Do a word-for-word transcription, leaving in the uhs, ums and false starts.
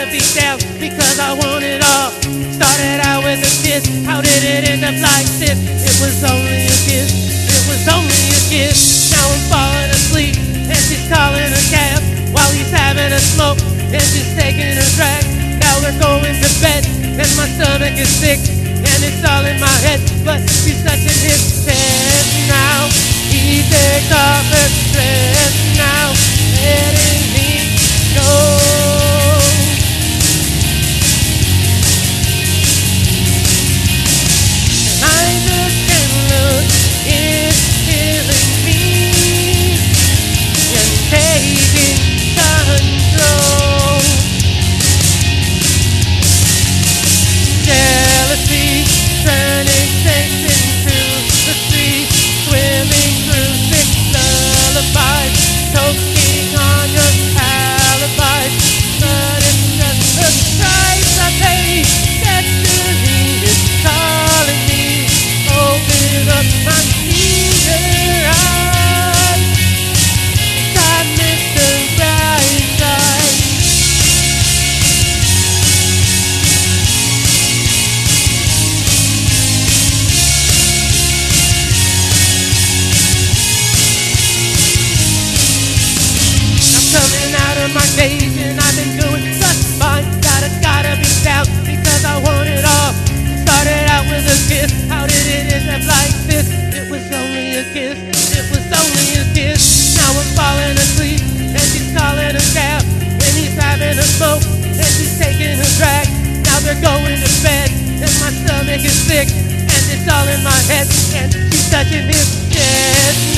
gotta be down because I want it all. Started out with a kiss, how did it end up like this? It was only a kiss, it was only a kiss. Now I'm falling asleep and she's calling a cab while he's having a smoke and she's taking a drag. Now we're going to bed and my stomach is sick and it's all in my head, but she's touching his chest now. He takes off her dress now, letting me go. My cage and I've been doing just fine. Gotta, gotta be down because I want it all. Started out with a kiss, how did it end up like this? It was only a kiss, it was only a kiss. Now I'm falling asleep and she's calling a cab and he's having a smoke and she's taking a drag. Now they're going to bed and my stomach is sick and it's all in my head and she's touching his chest.